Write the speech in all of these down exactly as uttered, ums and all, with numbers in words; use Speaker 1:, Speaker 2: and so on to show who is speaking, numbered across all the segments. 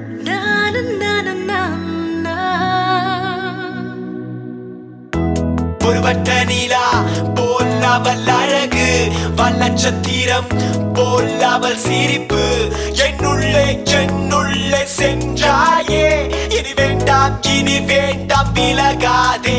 Speaker 1: ஒரு வட்ட நீலா போல் அவள் அழகு, வண்ணச்சத்திரம் போல் அவள் சிரிப்பு. என்னுள்ளே என்னுள்ளே சென்றாயே, இனி வேண்டாம் இனி வேண்டாம் விலகாதே.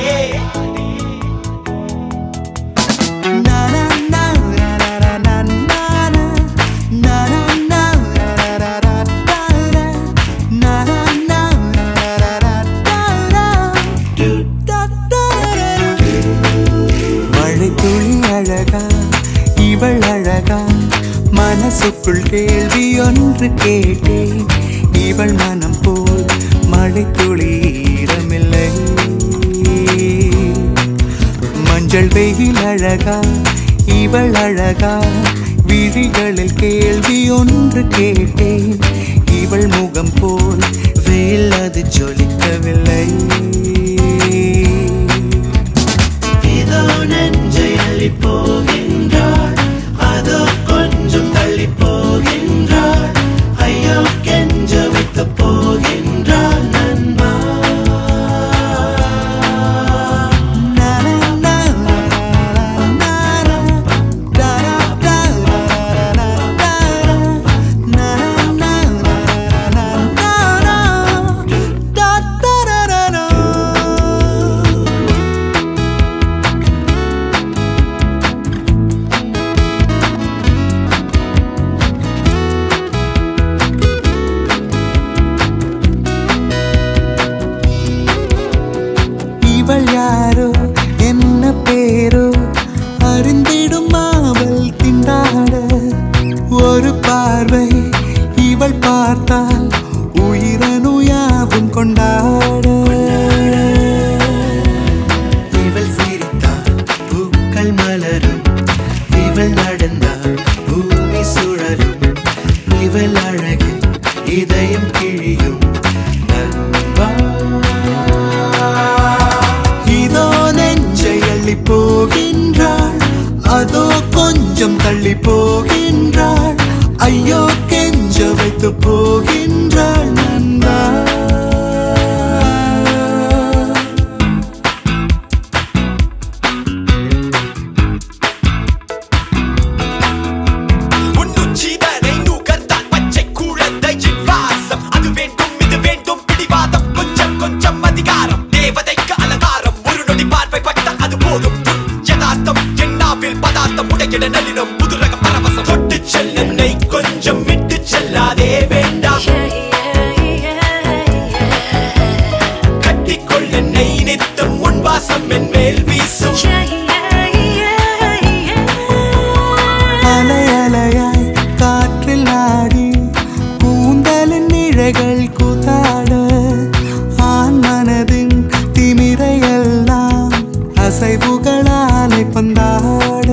Speaker 2: இவள் அழகா, மனசுக்குள் கேள்வி ஒன்று கேட்டேன். இவள் மனம் போல் மழை துளி ஈரமில்லை. மஞ்சள் வெயில் அழகா, இவள் அழகா, விழிகளில் கேள்வி ஒன்று கேட்டேன். இவள் முகம் போல் வேல் அது ஜொலிக்கவில்லை.
Speaker 3: இதோ நெஞ்சை அள்ளி போகின்றாள், அதோ கொஞ்சம் தள்ளி போகின்றாள். ஐயோ கெஞ்ச வைத்து போகின்றாள் நண்பா.
Speaker 2: இவள் யாரோ என்ன பேரோ அறிந்திடும் மாவல் திண்டாட. ஒரு பார்வை இவள் பார்த்தால் உயிரனுயாவும் கொண்டாட.
Speaker 3: இவள் சிரித்தால் பூக்கள் மலரும், இவள் நடந்தால் பூமி சுழலும். இவள் அழகு இதயம் கிழியும் நண்பா.
Speaker 2: போகின்றாள், அதோ கொஞ்சம் தள்ளி போகின்றாள். ஐயோ கெஞ்ச வைத்து போகின்றாள் நண்பா.
Speaker 1: உன்னுச்சிதனை நுகர்ந்தால் பச்சை குழந்தையின் வாசம். அது வேண்டும் இது வேண்டும் பிடிவாதம், கொஞ்சம் கொஞ்சம் அதிகாரம். தேவதைக்கு அலங்காரம், ஒரு நொடி பார்வை பட்டால் அது போதும். யதார்த்தம் என்னாவில் பதார்த்தம், உடையிட நளினம் புதுரக பரவசம். தொட்டு செல்லை கொஞ்சம் விட்டு செல்லாதே வேண்டாம். கட்டிக்கொள்ள நெய் நித்தம் உன் வாசம் என் மேல் வீசும்.
Speaker 2: அலை அலையாய் காற்றில் ஆடி கூந்தலின் நிழல்கள் கூத்தாட. ஆண் மனதின் திமிரையெல்லாம் அசைவுகளாலை பந்தாட.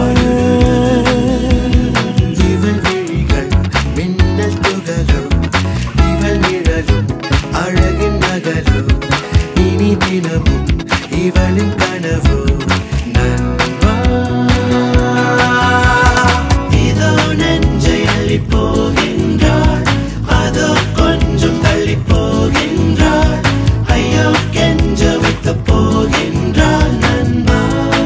Speaker 3: இவள் விழிகள் மின்னல் துகளோ, இவள் நிழலும் அழகின் நகலோ. இனி தினமும் இவளின் கனவோ நண்பா. இதோ நெஞ்சை அள்ளி போகின்றாள், அதோ கொஞ்சம் தள்ளி போகின்றாள். ஐயோ கெஞ்ச வைத்து போகின்றாள் நண்பா.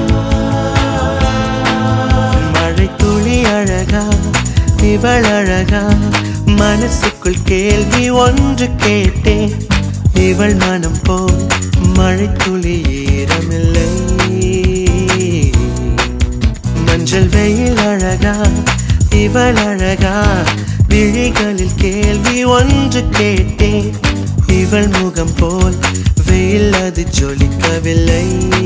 Speaker 2: மழை துளி அழகா, இவள் அழகா, மனசுக்குள் கேள்வி ஒன்று கேட்டேன். இவள் மனம் போல் மழை துளி ஈரமில்லை. மஞ்சள் வெயில் அழகா, இவள் அழகா, விழிகளில் கேள்வி ஒன்று கேட்டேன். இவள் முகம் போல் வெயில் அது ஜொலிக்கவில்லை.